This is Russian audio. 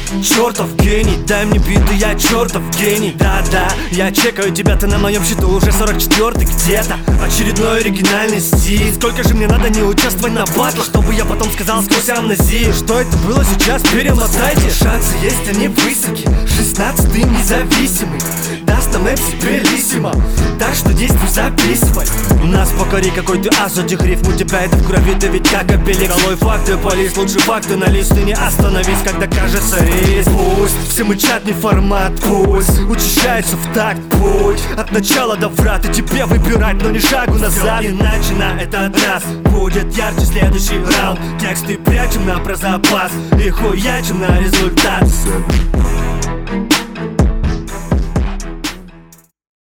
чертов гений, дай мне биты, я чертов гений. Да-да, я чекаю тебя, ты на моем счету уже 44-й где-то. Очередной оригинальный стиль. Сколько же мне надо не участвовать на батлах, чтобы я потом сказал сквозь амнезию: что это было сейчас, перемотайте. Шансы есть, они высоки, 16-й независимый даст нам MC Белиссимо, так что действуй, записывай. У нас покори, какой ты ас, этих рифм у тебя это в крови, ты ведь как апелик. Долой факты, полис, лучше факты на лист, ты не остановись, когда кажется рейс. Пусть все мычат, не формат, пусть учащается в такт путь от начала до врат, и тебе выбирать, но не шагу назад. Иначе на это от нас будет ярче следующий раунд. Тексты прячем на прозапас и хуячим на результат.